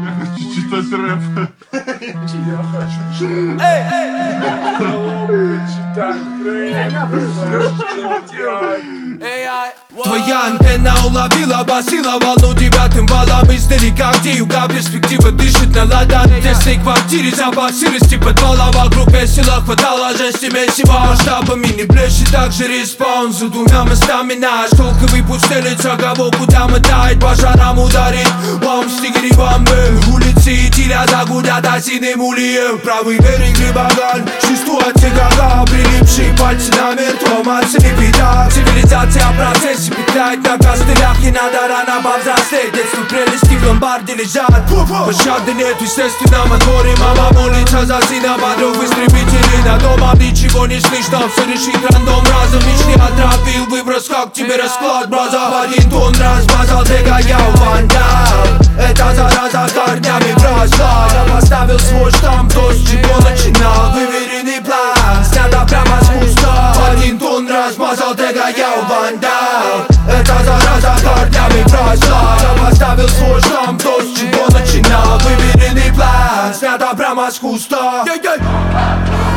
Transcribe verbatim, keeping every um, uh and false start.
Читать рэп. Я хочу читать рэп. Твоя антенна уловила, басила волну девятым валом издалека, где юга перспектива дышит на ладан. В тесной квартире запах сырости подвала, вокруг весело хватало жести месива. Масштабами не блещет также респаун за двумя мостами наш шелковый пустелец, кого куда мотает, пожаром ударит. Вам стигери бомбы, улицы тиля загудят осиным ульем. Правый берег Рыбаган, чувствует тягага, прилипшие пальцы на мертвом отцепита. Цивилизация в процессе петляет на костылях, не надо рано повзрослеть. Детство прелести в ломбарде лежат, пощады нет, естественно, моторе. Мама молится за сына, подруг истребителей на домом. Ничего не слышно, все решит рандом разом. Меч не отравил выброс, как тебе расклад, браза. В один тон размазал, тега я вандал. Эта зараза корнями вросла. Я поставил свой штамп, то с чего начинал. Выверенный план, снято прямо с куста. В один тон размазал, тега я вандал. Эта зараза корнями вросла. Я поставил свой штамп, то с чего начинал. Выверенный план, снято прямо с куста.